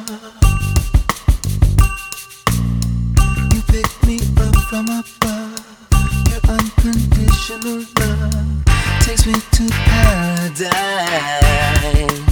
You pick me up from above. Your unconditional love takes me to paradise.